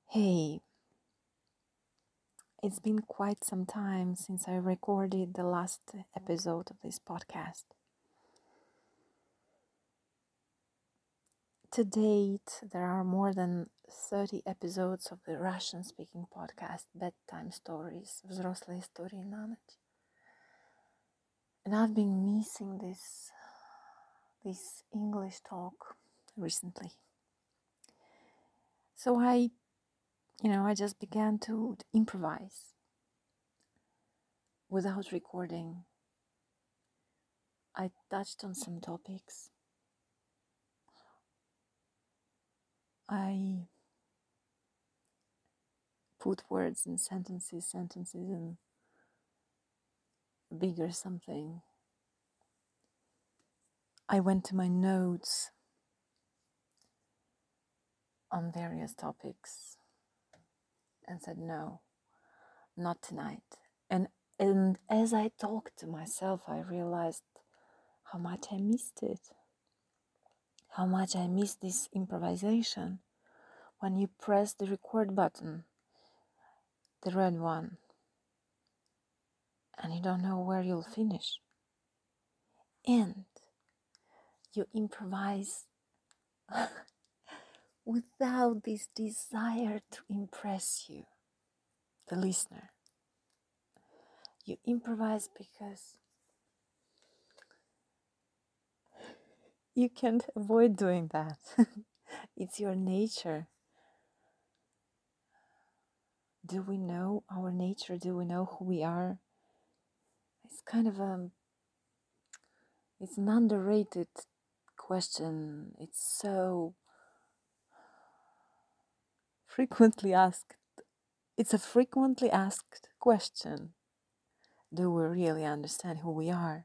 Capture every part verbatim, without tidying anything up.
Hey, it's been quite some time since I recorded the last episode of this podcast. To date, there are more than thirty episodes of the Russian speaking podcast Bedtime Stories, Взрослые истории на ночь. And I've been missing this, this English talk recently. So I, you know, I just began to improvise without recording. I touched on some topics. I put words in sentences, sentences in bigger something. I went to my notes on various topics and said, no, not tonight. And and as I talked to myself, I realized how much I missed it. How much I missed this improvisation when you press the record button, the red one, and you don't know where you'll finish. And you improvise without this desire to impress you, the listener. You improvise because you can't avoid doing that. It's your nature. Do we know our nature? Do we know who we are? It's kind of a, it's an underrated question. It's so frequently asked. It's a frequently asked question. Do we really understand who we are?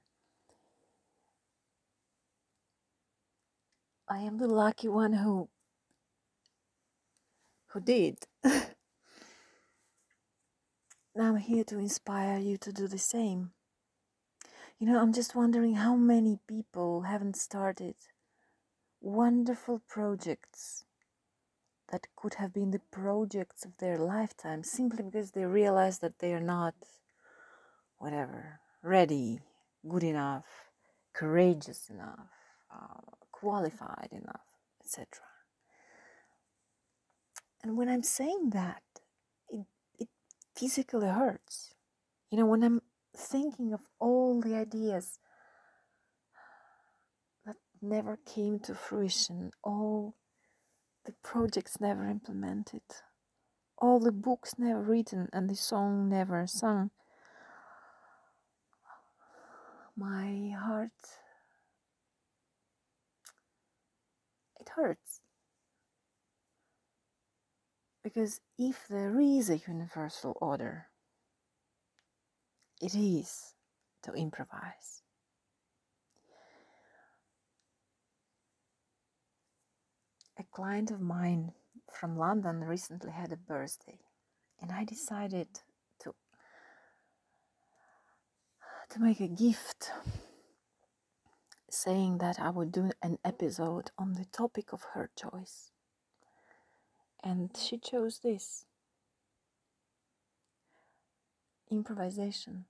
I am the lucky one who who did. Now I'm here to inspire you to do the same. You know, I'm just wondering how many people haven't started wonderful projects that could have been the projects of their lifetime simply because they realize that they are not, whatever, ready, good enough, courageous enough, uh, qualified enough, et cetera. And when I'm saying that, it, it physically hurts. You know, when I'm thinking of all the ideas that never came to fruition, all the projects never implemented, all the books never written, and the song never sung, my heart, it hurts. Because if there is a universal order, it is to improvise. A client of mine from London recently had a birthday, and I decided to to make a gift, saying that I would do an episode on the topic of her choice. And she chose this: improvisation.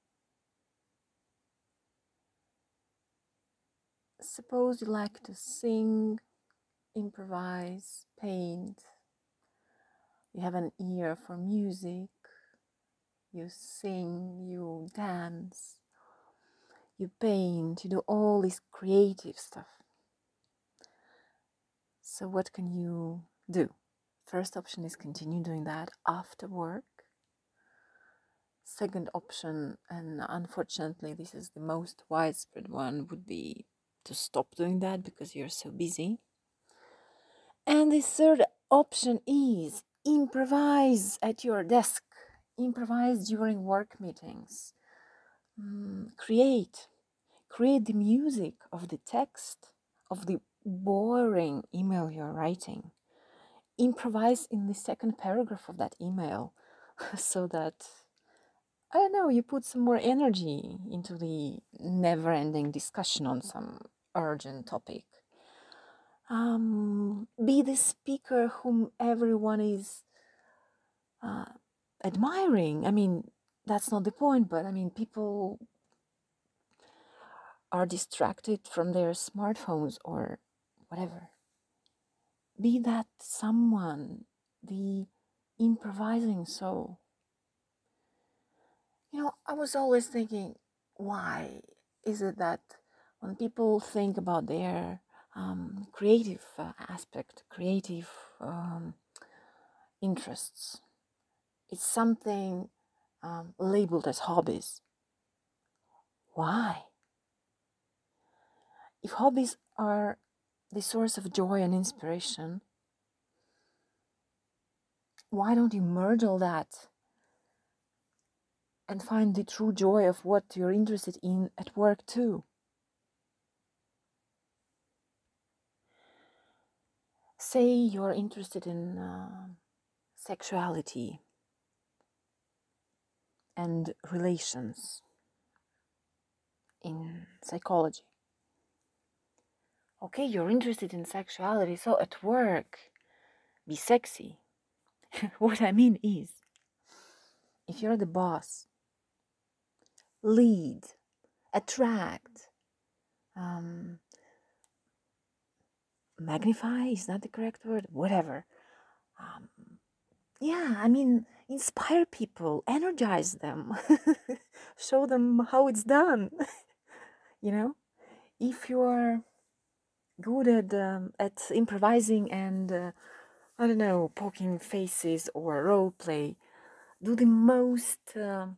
Suppose you like to sing, improvise, paint, you have an ear for music, you sing, you dance, you paint, you do all this creative stuff. So what can you do? First option is continue doing that after work. Second option, and unfortunately this is the most widespread one, would be to stop doing that because you're so busy. And the third option is improvise at your desk. Improvise during work meetings. Mm, create. Create the music of the text of the boring email you're writing. Improvise in the second paragraph of that email so that, I don't know, you put some more energy into the never-ending discussion on some urgent topic. Um, be the speaker whom everyone is uh, admiring. I mean, that's not the point, but I mean, people are distracted from their smartphones or whatever. Be that someone, the improvising soul. You know, I was always thinking, why is it that when people think about their um, creative uh, aspect, creative um, interests, it's something um, labeled as hobbies? Why? If hobbies are the source of joy and inspiration, why don't you merge all that and find the true joy of what you're interested in at work too? Say you're interested in uh, sexuality and relations in psychology. Okay, you're interested in sexuality, so at work, be sexy. What I mean is, if you're the boss, lead, attract, um, magnify, is that the correct word? Whatever. Um, yeah, I mean, inspire people, energize them, show them how it's done. You know, if you're good at um, at improvising and uh, I don't know, poking faces or role play, do the most uh,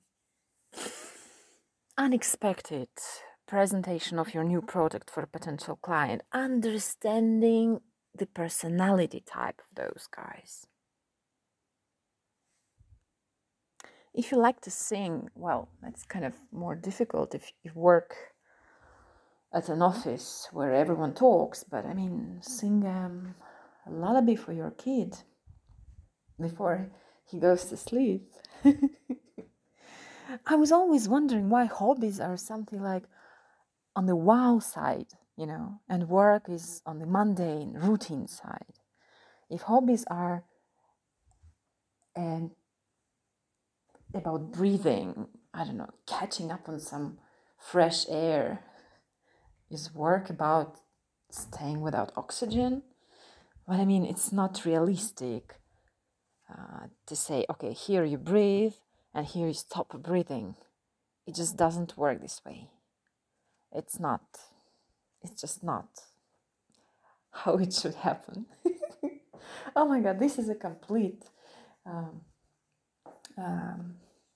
unexpected presentation of your new product for a potential client, understanding the personality type of those guys. If you like to sing, well, that's kind of more difficult if you work at an office where everyone talks, but I mean, sing um, a lullaby for your kid before he goes to sleep. I was always wondering why hobbies are something like on the wow side, you know, and work is on the mundane, routine side. If hobbies are um, about breathing, I don't know, catching up on some fresh air, is work about staying without oxygen? But I mean, it's not realistic uh, to say, okay, here you breathe and here you stop breathing. It just doesn't work this way. It's not, it's just not how it should happen. Oh my God, this is a complete um, um,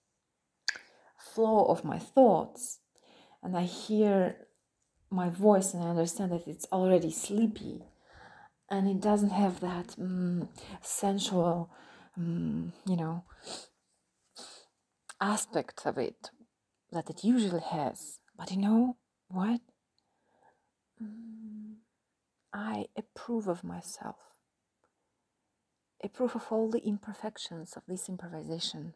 flow of my thoughts. And I hear my voice and I understand that it's already sleepy. And it doesn't have that um, sensual, um, you know, aspect of it that it usually has. But you know what? Mm, I approve of myself. Approve of all the imperfections of this improvisation.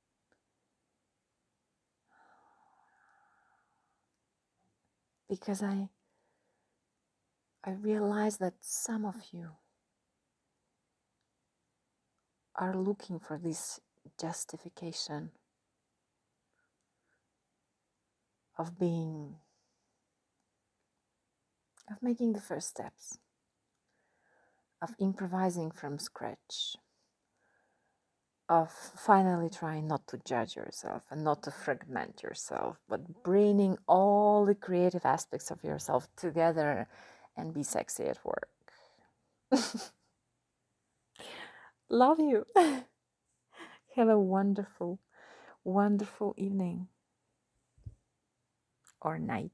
Because I, I realize that some of you are looking for this justification of being, of making the first steps, of improvising from scratch, of finally trying not to judge yourself and not to fragment yourself, but bringing all the creative aspects of yourself together and be sexy at work. Love you. Have a wonderful, wonderful evening or night.